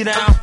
it out.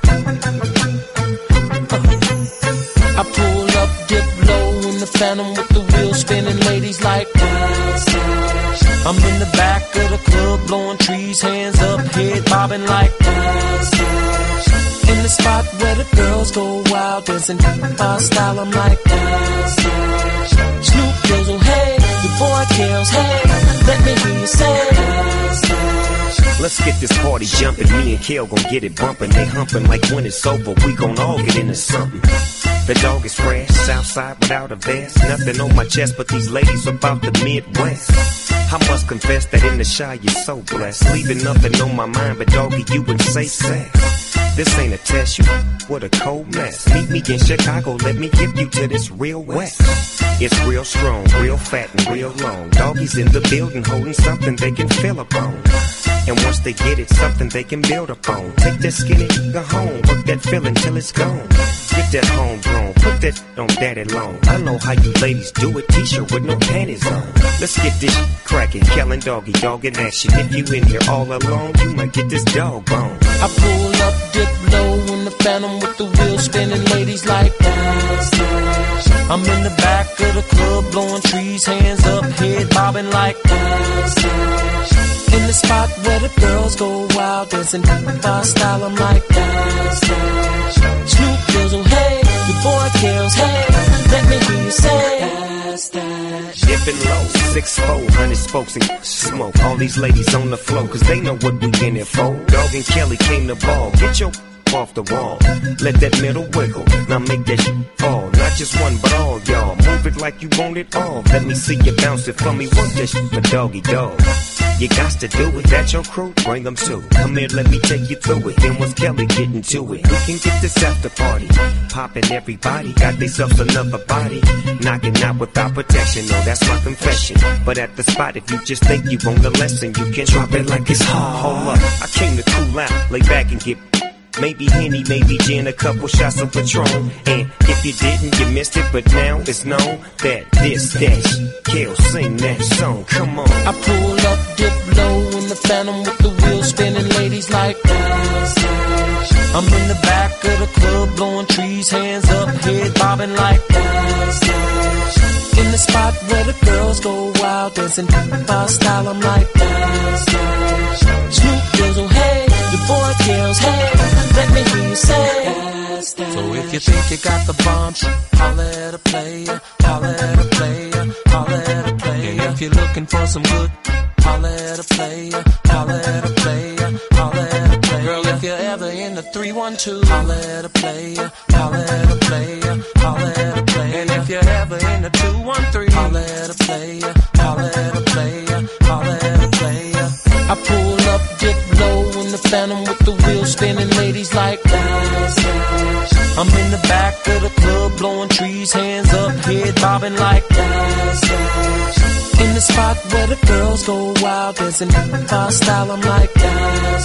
I pull up, dip low in the Phantom with the wheels spinning, ladies like dash, dash. I'm in the back of the club blowing trees, hands up, head bobbing like dash, dash. In the spot where the girls go wild, dancing my style, I'm like dash, dash. Snoop goes, oh hey, your boy kills, hey, let me hear you say dash, dash. Let's get this party jumping, me and Kel gon' get it bumping. They humping like when it's over, we gon' all get into something. The dog is fresh, Southside without a vest. Nothing on my chest but these ladies about the Midwest. I must confess that in the shy you're so blessed. Leaving nothing on my mind but doggy, you wouldn't say sex. This ain't a test, you what a cold mess. Meet me in Chicago, let me give you to this real West. It's real strong, real fat and real long. Doggies in the building holding something they can feel upon. And once they get it, something they can build upon. Take that skinny nigga home, work that feeling till it's gone. Get that homegrown, put that on daddy long. I know how you ladies do it, t-shirt with no panties on. Let's get this cracking, Kellen doggy, dogging action. If you in here all alone, you might get this dog bone. I pull up, dip low in the Phantom with the wheels spinning, ladies like dash, dash. I'm in the back of the club blowing trees, hands up, head bobbing like dash, dash. In the spot where the girls go wild, dancing my style, I'm like dash, dash. Snoop goes, oh hey, your boy kills, hey, let me hear you say dash, dash. Dipping low, 6'4", 100 spokes and smoke. All these ladies on the floor, cause they know what we in it for. Dog and Kelly came to ball, get your off the wall. Let that middle wiggle, now make that shit fall. Not just one, but all y'all. Move it like you want it all. Let me see you bounce it for me, work that shit for doggy dog. You got to do it, that's your crew, bring them too. Come here, let me take you through it. Then once Kelly getting to it, we can get this after party. Poppin' everybody, got themselves another body. Knocking out without protection, no, that's my confession. But at the spot, if you just think you want the lesson, you can drop it like it's hard. Hold up, I came to cool out, lay back and get maybe Henny, maybe gin, a couple shots of Patron. And if you didn't, you missed it, but now it's known that this, Kel, sing that song, come on. I pull up, dip low in the Phantom with the wheels spinning, ladies like dash, dash. I'm in the back of the club blowing trees, hands up, head bobbing like dash, dash. In the spot where the girls go wild, dancing my style, I'm like dash, dash. Snoop goes, oh hey, your boy kills, hey, let me hear you say dash, dash. So if you think you got the bomb, holla at a player, holla at a player, holla at a player. And if you're looking for some good, holla at a player, holla at a player, holla at a player. Girl, if you're ever in the 312, holla at a player, holla at a player, holla at a player. And if you're ever in the 213, holla at a player, holla at a player, holla at a player. I pull up, dip low in the Phantom with the wheels spinning, ladies like dash, dash. I'm in the back of the club blowing trees, hands up, head bobbing like dash, dash. In the spot where the girls go wild, dancing my style, I'm like dash,